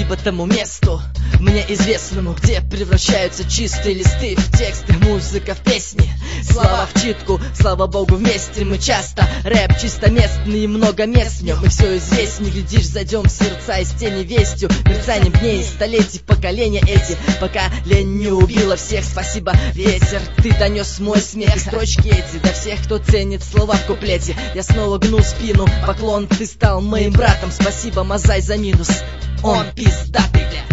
спасибо тому месту, мне известному, где превращаются чистые листы в тексты, музыка в песни, слова в читку. Слава богу, вместе мы часто. Рэп чисто местный и много мест в нем. И все известней, глядишь, зайдем в сердца из тени вестью, мерцанием дней, столетий, поколения эти, пока лень не убила всех. Спасибо, ветер, ты донес мой смех и строчки эти до всех, кто ценит слова в куплете. Я снова гну спину, поклон, ты стал моим братом. Спасибо, Мазай, за минус, он пиздатый, бля.